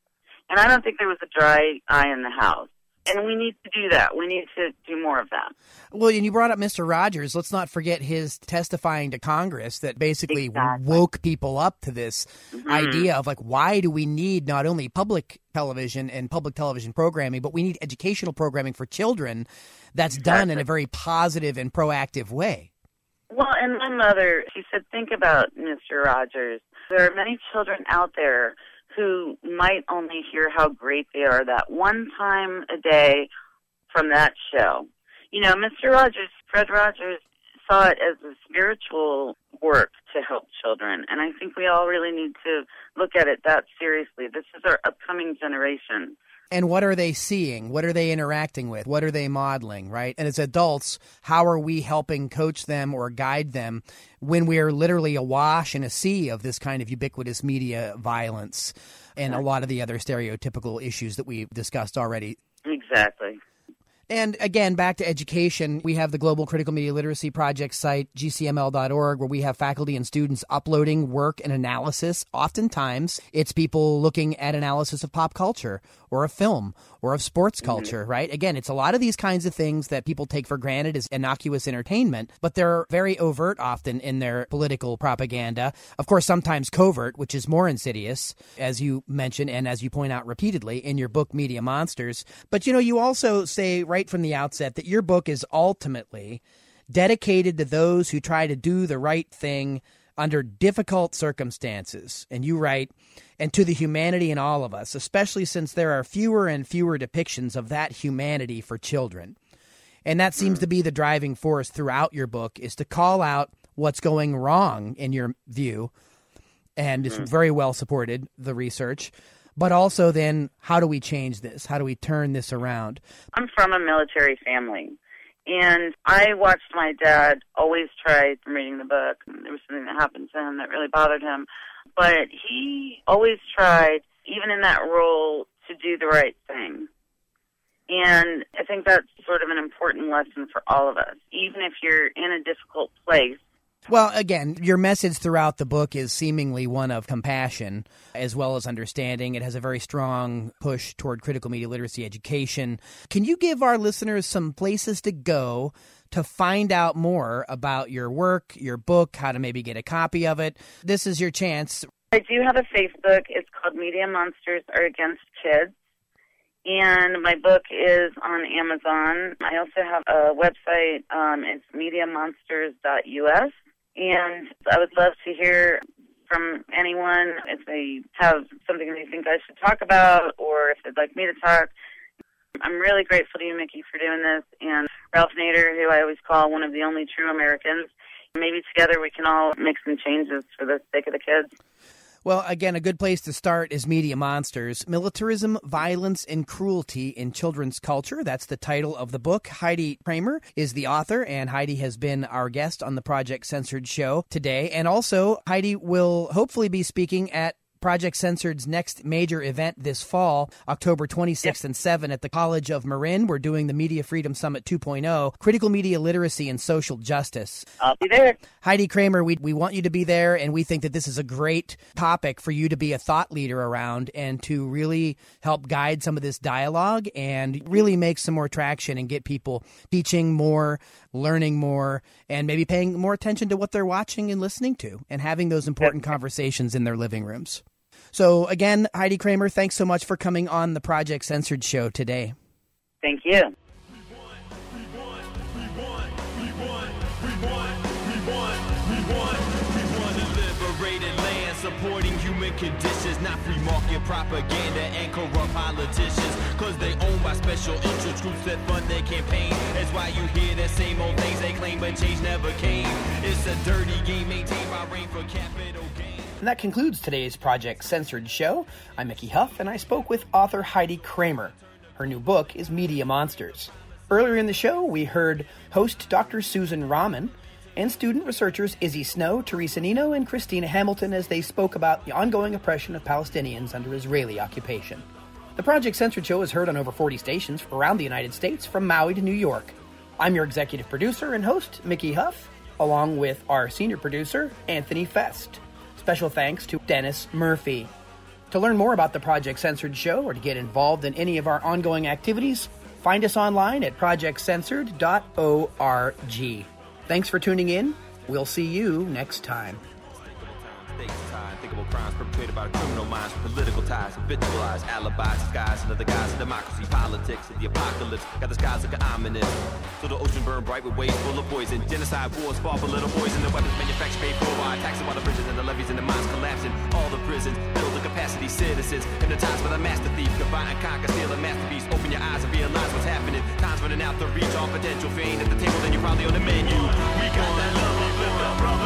And I don't think there was a dry eye in the house. And we need to do that. We need to do more of that. Well, and you brought up Mister Rogers. Let's not forget his testifying to Congress that basically Exactly. woke people up to this Mm-hmm. idea of, like, why do we need not only public television and public television programming, but we need educational programming for children that's Exactly. done in a very positive and proactive way. Well, and my mother, she said, think about Mister Rogers. There are many children out there who might only hear how great they are that one time a day from that show. You know, Mister Rogers, Fred Rogers, saw it as a spiritual work to help children, and I think we all really need to look at it that seriously. This is our upcoming generation. And what are they seeing? What are they interacting with? What are they modeling, right? And as adults, how are we helping coach them or guide them when we are literally awash in a sea of this kind of ubiquitous media violence and a lot of the other stereotypical issues that we've discussed already? Exactly. And again, back to education, we have the Global Critical Media Literacy Project site, G C M L dot org, where we have faculty and students uploading work and analysis. Oftentimes, it's people looking at analysis of pop culture or of film or of sports culture, mm-hmm. right? Again, it's a lot of these kinds of things that people take for granted as innocuous entertainment, but they're very overt often in their political propaganda. Of course, sometimes covert, which is more insidious, as you mentioned and as you point out repeatedly in your book, Media Monsters. But, you know, you also say right from the outset that your book is ultimately dedicated to those who try to do the right thing under difficult circumstances. And you write, and to the humanity in all of us, especially since there are fewer and fewer depictions of that humanity for children. And that seems to be the driving force throughout your book, is to call out what's going wrong in your view. And it's very well supported, the research. But also then, how do we change this? How do we turn this around? I'm from a military family, and I watched my dad always try, from reading the book, there was something that happened to him that really bothered him, but he always tried, even in that role, to do the right thing. And I think that's sort of an important lesson for all of us. Even if you're in a difficult place, well, again, your message throughout the book is seemingly one of compassion as well as understanding. It has a very strong push toward critical media literacy education. Can you give our listeners some places to go to find out more about your work, your book, how to maybe get a copy of it? This is your chance. I do have a Facebook. It's called Media Monsters Are Against Kids. And my book is on Amazon. I also have a website. Um, it's media monsters dot U S. And I would love to hear from anyone if they have something they think I should talk about or if they'd like me to talk. I'm really grateful to you, Mickey, for doing this, and Ralph Nader, who I always call one of the only true Americans. Maybe together we can all make some changes for the sake of the kids. Well, again, a good place to start is Media Monsters, Militarism, Violence, and Cruelty in Children's Culture. That's the title of the book. Heidi Kramer is the author, and Heidi has been our guest on the Project Censored show today. And also, Heidi will hopefully be speaking at Project Censored's next major event this fall, October twenty-sixth and seventh at the College of Marin. We're doing the Media Freedom Summit two point oh, Critical Media Literacy and Social Justice. I'll be there. Heidi Kramer, we we want you to be there, and we think that this is a great topic for you to be a thought leader around and to really help guide some of this dialogue and really make some more traction and get people teaching more, learning more, and maybe paying more attention to what they're watching and listening to and having those important conversations in their living rooms. So again, Heidi Kramer, thanks so much for coming on the Project Censored show today. Thank you. Supporting human conditions, not free market propaganda and corrupt politicians, cause they owned by special interest groups that fund their campaign. That's why you hear the same old things they claim, but change never came. It's a dirty game maintained by rain for capital gain. And that concludes today's Project Censored show. I'm Mickey Huff, and I spoke with author Heidi Kramer. Her new book is Media Monsters. Earlier in the show, we heard host Doctor Susan Rahman and student researchers Izzy Snow, Teresa Nino, and Christina Hamilton as they spoke about the ongoing oppression of Palestinians under Israeli occupation. The Project Censored show is heard on over forty stations around the United States, from Maui to New York. I'm your executive producer and host, Mickey Huff, along with our senior producer, Anthony Fest. Special thanks to Dennis Murphy. To learn more about the Project Censored show or to get involved in any of our ongoing activities, find us online at project censored dot org. Thanks for tuning in. We'll see you next time. Unthinkable crimes perpetrated by the criminal minds, political ties, habitualized alibis, disguised under the guise of democracy, politics, and the apocalypse. Got the skies looking ominous. So the ocean burned bright with waves full of poison. Genocide wars fought for little boys, and the weapons manufactured paid for by taxing while the bridges and the levees and the mines collapsing. All the prisons build the capacity citizens. And the times for the master thief, combine and conquer, steal a masterpiece. Open your eyes and realize what's happening. Time's running out to reach all potential. If you ain't at the table, then you're probably on the menu. We got that love, we live the road.